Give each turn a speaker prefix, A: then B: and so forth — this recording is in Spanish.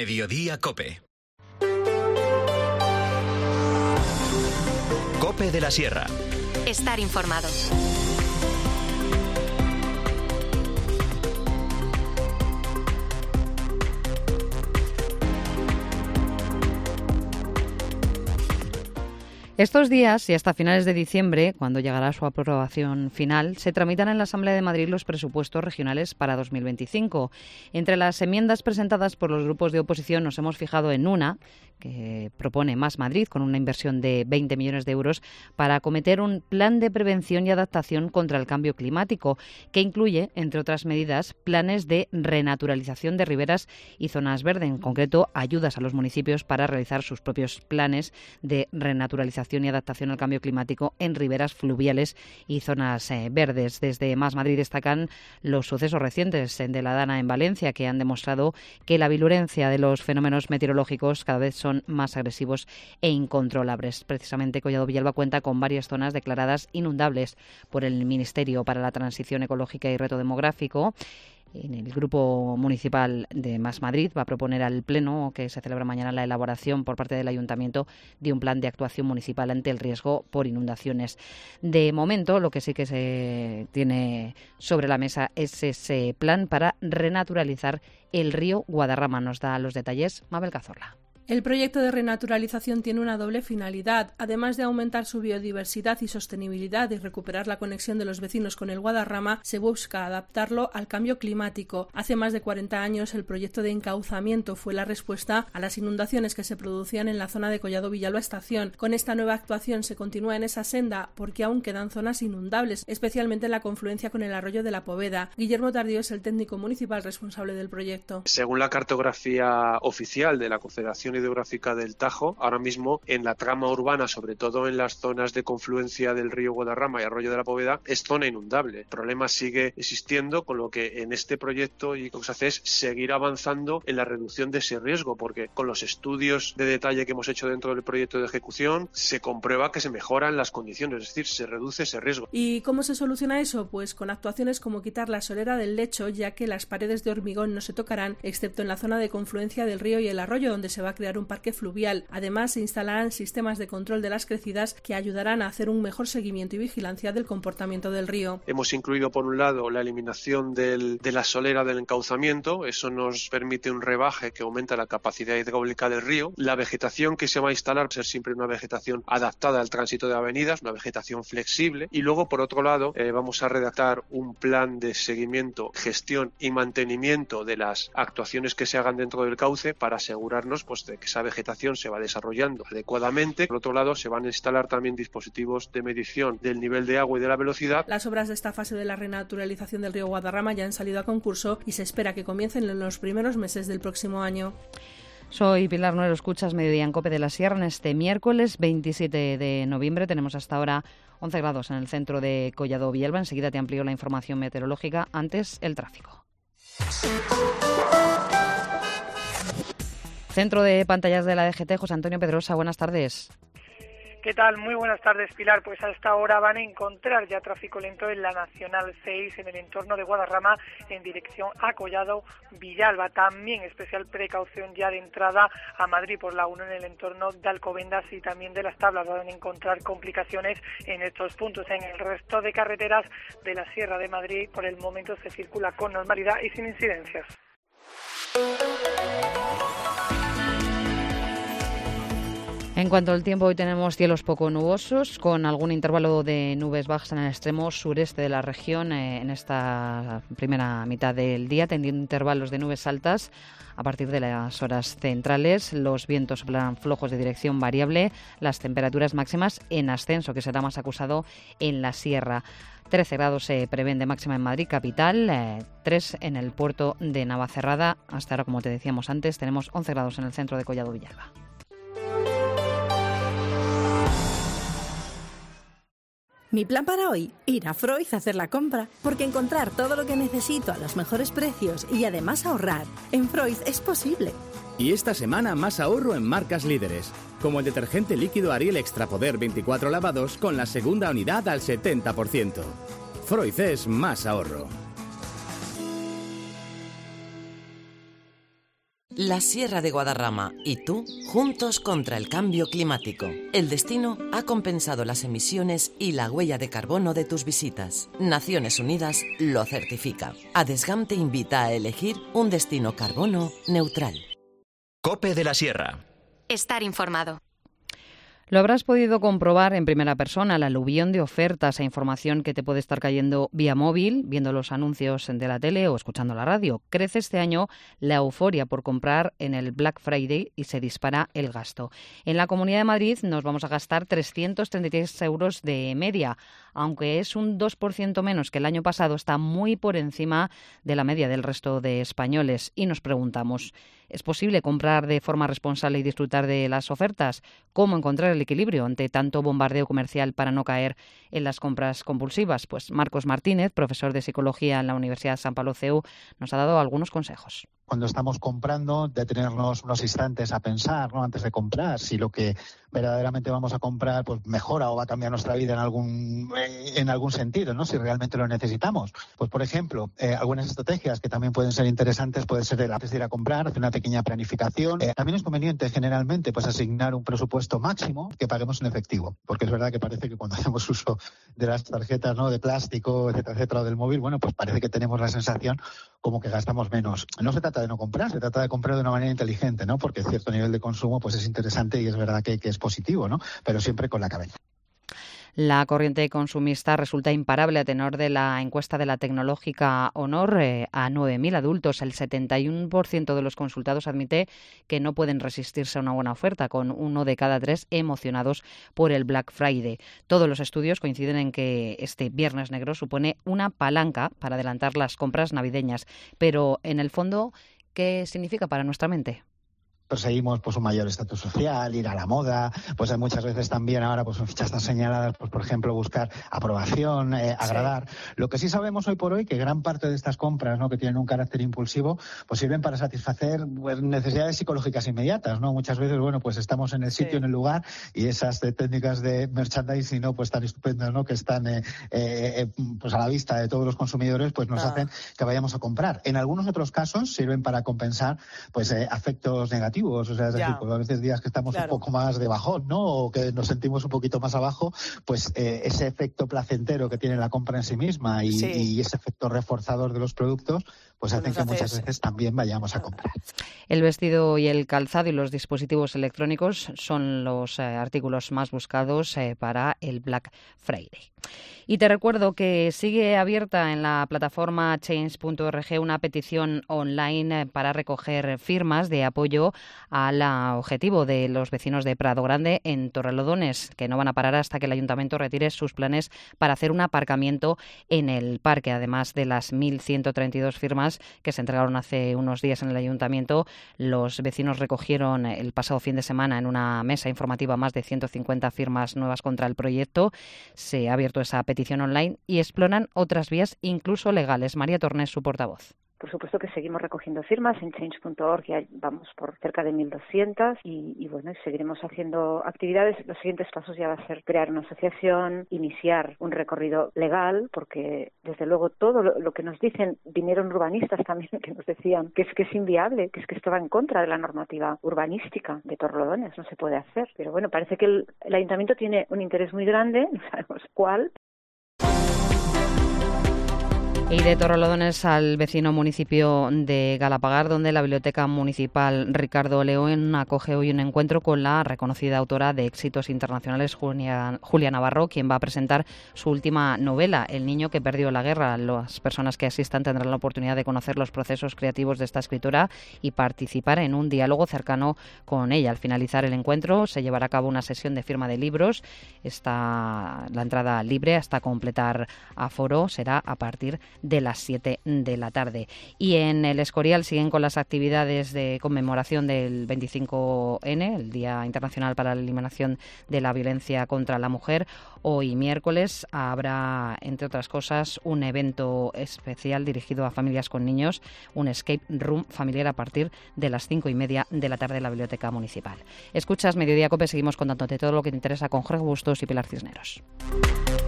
A: Mediodía COPE. COPE de la Sierra.
B: Estar informado.
C: Estos días y hasta finales de diciembre, cuando llegará su aprobación final, se tramitan en la Asamblea de Madrid los presupuestos regionales para 2025. Entre las enmiendas presentadas por los grupos de oposición nos hemos fijado en una que propone Más Madrid, con una inversión de 20 millones de euros para acometer un plan de prevención y adaptación contra el cambio climático, que incluye, entre otras medidas, planes de renaturalización de riberas y zonas verdes, en concreto ayudas a los municipios para realizar sus propios planes de renaturalización y adaptación al cambio climático en riberas fluviales y zonas verdes. Desde Más Madrid destacan los sucesos recientes de la Dana en Valencia, que han demostrado que la virulencia de los fenómenos meteorológicos cada vez son más agresivos e incontrolables. Precisamente Collado Villalba cuenta con varias zonas declaradas inundables por el Ministerio para la Transición Ecológica y Reto Demográfico. En el Grupo Municipal de Más Madrid va a proponer al Pleno, que se celebra mañana, la elaboración por parte del Ayuntamiento de un plan de actuación municipal ante el riesgo por inundaciones. De momento, lo que sí que se tiene sobre la mesa es ese plan para renaturalizar el río Guadarrama. Nos da los detalles Mabel Cazorla.
D: El proyecto de renaturalización tiene una doble finalidad. Además de aumentar su biodiversidad y sostenibilidad y recuperar la conexión de los vecinos con el Guadarrama, se busca adaptarlo al cambio climático. Hace más de 40 años, el proyecto de encauzamiento fue la respuesta a las inundaciones que se producían en la zona de Collado Villalba Estación. Con esta nueva actuación se continúa en esa senda porque aún quedan zonas inundables, especialmente en la confluencia con el arroyo de la Poveda. Guillermo Tardío es el técnico municipal responsable del proyecto.
E: Según la cartografía oficial de la Confederación Hidrográfica del Tajo, ahora mismo en la trama urbana, sobre todo en las zonas de confluencia del río Guadarrama y arroyo de la Poveda, es zona inundable. El problema sigue existiendo, con lo que en este proyecto y lo que se hace es seguir avanzando en la reducción de ese riesgo, porque con los estudios de detalle que hemos hecho dentro del proyecto de ejecución se comprueba que se mejoran las condiciones, es decir, se reduce ese riesgo.
D: ¿Y cómo se soluciona eso? Pues con actuaciones como quitar la solera del lecho, ya que las paredes de hormigón no se tocarán, excepto en la zona de confluencia del río y el arroyo, donde se va a crear un parque fluvial. Además, se instalarán sistemas de control de las crecidas que ayudarán a hacer un mejor seguimiento y vigilancia del comportamiento del río.
E: Hemos incluido, por un lado, la eliminación de la solera del encauzamiento. Eso nos permite un rebaje que aumenta la capacidad hidráulica del río. La vegetación que se va a instalar va a ser siempre una vegetación adaptada al tránsito de avenidas, una vegetación flexible. Y luego, por otro lado, vamos a redactar un plan de seguimiento, gestión y mantenimiento de las actuaciones que se hagan dentro del cauce para asegurarnos de que esa vegetación se va desarrollando adecuadamente. Por otro lado, se van a instalar también dispositivos de medición del nivel de agua y de la velocidad.
D: Las obras de esta fase de la renaturalización del río Guadarrama ya han salido a concurso y se espera que comiencen en los primeros meses del próximo año.
C: Soy Pilar Nuero, escuchas Mediodía en COPE de la Sierra. En este miércoles 27 de noviembre tenemos hasta ahora 11 grados en el centro de Collado Villalba. Enseguida te amplío la información meteorológica. Antes, el tráfico. Centro de pantallas de la DGT, José Antonio Pedrosa, buenas tardes.
F: ¿Qué tal? Muy buenas tardes, Pilar. Pues a esta hora van a encontrar ya tráfico lento en la Nacional 6, en el entorno de Guadarrama, en dirección a Collado Villalba. También especial precaución ya de entrada a Madrid por la 1 en el entorno de Alcobendas y también de Las Tablas. Van a encontrar complicaciones en estos puntos. En el resto de carreteras de la Sierra de Madrid, por el momento se circula con normalidad y sin incidencias.
C: En cuanto al tiempo, hoy tenemos cielos poco nubosos, con algún intervalo de nubes bajas en el extremo sureste de la región en esta primera mitad del día, tendiendo intervalos de nubes altas a partir de las horas centrales. Los vientos soplarán flojos de dirección variable, las temperaturas máximas en ascenso, que será más acusado en la sierra. 13 grados se prevén de máxima en Madrid capital, 3 en el puerto de Navacerrada. Hasta ahora, como te decíamos antes, tenemos 11 grados en el centro de Collado Villalba.
G: Mi plan para hoy, ir a Freud a hacer la compra, porque encontrar todo lo que necesito a los mejores precios y además ahorrar, en Freud es posible.
H: Y esta semana más ahorro en marcas líderes, como el detergente líquido Ariel Extra Poder 24 lavados con la segunda unidad al 70%. Freud es más ahorro.
I: La Sierra de Guadarrama y tú, juntos contra el cambio climático. El destino ha compensado las emisiones y la huella de carbono de tus visitas. Naciones Unidas lo certifica. Adesgam te invita a elegir un destino carbono neutral.
A: COPE de la Sierra.
B: Estar informado.
C: Lo habrás podido comprobar en primera persona, el aluvión de ofertas e información que te puede estar cayendo vía móvil, viendo los anuncios de la tele o escuchando la radio. Crece este año la euforia por comprar en el Black Friday y se dispara el gasto. En la Comunidad de Madrid nos vamos a gastar 333 euros de media. Aunque es un 2% menos que el año pasado, está muy por encima de la media del resto de españoles. Y nos preguntamos, ¿es posible comprar de forma responsable y disfrutar de las ofertas? ¿Cómo encontrar el equilibrio ante tanto bombardeo comercial para no caer en las compras compulsivas? Pues Marcos Martínez, profesor de Psicología en la Universidad San Pablo CEU, nos ha dado algunos consejos.
J: Cuando estamos comprando, detenernos unos instantes a pensar, ¿no?, antes de comprar, si lo que verdaderamente vamos a comprar pues mejora o va a cambiar nuestra vida en algún sentido, ¿no?, si realmente lo necesitamos. Pues, por ejemplo, algunas estrategias que también pueden ser interesantes puede ser antes de ir a comprar, hacer una pequeña planificación. También es conveniente generalmente pues asignar un presupuesto máximo que paguemos en efectivo, porque es verdad que parece que cuando hacemos uso de las tarjetas, ¿no?, de plástico, etcétera, o del móvil, bueno, pues parece que tenemos la sensación como que gastamos menos. No se trata de no comprar, se trata de comprar de una manera inteligente, ¿no?, porque cierto nivel de consumo pues es interesante y es verdad que es positivo, ¿no?, pero siempre con la cabeza.
C: La corriente consumista resulta imparable a tenor de la encuesta de la tecnológica Honor a 9.000 adultos. El 71% de los consultados admite que no pueden resistirse a una buena oferta, con 1 de cada 3 emocionados por el Black Friday. Todos los estudios coinciden en que este Viernes Negro supone una palanca para adelantar las compras navideñas. Pero, en el fondo, ¿qué significa para nuestra mente?
J: Perseguimos pues un mayor estatus social, ir a la moda, pues hay muchas veces también ahora pues ya están señaladas, pues por ejemplo buscar aprobación, agradar. Sí. Lo que sí sabemos hoy por hoy que gran parte de estas compras, ¿no?, que tienen un carácter impulsivo, pues sirven para satisfacer pues necesidades psicológicas inmediatas, ¿no? Muchas veces, bueno, pues estamos en el sitio, en el lugar, y esas técnicas de merchandising, ¿no?, pues tan estupendas, ¿no?, que están pues a la vista de todos los consumidores, pues nos hacen que vayamos a comprar. En algunos otros casos sirven para compensar pues afectos negativos. O sea, es decir, pues a veces días que estamos un poco más de bajón, ¿no?, o que nos sentimos un poquito más abajo, pues ese efecto placentero que tiene la compra en sí misma y ese efecto reforzador de los productos, pues hacen que muchas veces también vayamos a comprar.
C: El vestido y el calzado y los dispositivos electrónicos son los artículos más buscados para el Black Friday. Y te recuerdo que sigue abierta en la plataforma change.org una petición online para recoger firmas de apoyo al objetivo de los vecinos de Prado Grande en Torrelodones, que no van a parar hasta que el ayuntamiento retire sus planes para hacer un aparcamiento en el parque. Además de las 1.132 firmas que se entregaron hace unos días en el ayuntamiento, los vecinos recogieron el pasado fin de semana en una mesa informativa más de 150 firmas nuevas contra el proyecto. Se ha abierto esa petición online y exploran otras vías, incluso legales. María Tornés, su portavoz.
K: Por supuesto que seguimos recogiendo firmas en change.org, ya vamos por cerca de 1.200 y bueno, seguiremos haciendo actividades. Los siguientes pasos ya va a ser crear una asociación, iniciar un recorrido legal, porque desde luego todo lo que nos dicen, vinieron urbanistas también que nos decían que es inviable, que esto va en contra de la normativa urbanística de Torrelodones, no se puede hacer. Pero bueno, parece que el ayuntamiento tiene un interés muy grande, no sabemos cuál.
C: Y de Torrelodones al vecino municipio de Galapagar, donde la Biblioteca Municipal Ricardo León acoge hoy un encuentro con la reconocida autora de éxitos internacionales Julia Navarro, quien va a presentar su última novela, El niño que perdió la guerra. Las personas que asistan tendrán la oportunidad de conocer los procesos creativos de esta escritora y participar en un diálogo cercano con ella. Al finalizar el encuentro se llevará a cabo una sesión de firma de libros. Está la entrada libre hasta completar aforo, será a partir de las 7 de la tarde. Y en el Escorial siguen con las actividades de conmemoración del 25N, el Día Internacional para la Eliminación de la Violencia contra la Mujer. Hoy miércoles habrá, entre otras cosas, un evento especial dirigido a familias con niños, un escape room familiar a partir de las 5:30 de la tarde en la Biblioteca Municipal. Escuchas Mediodía COPE, seguimos contándote todo lo que te interesa con Jorge Bustos y Pilar Cisneros.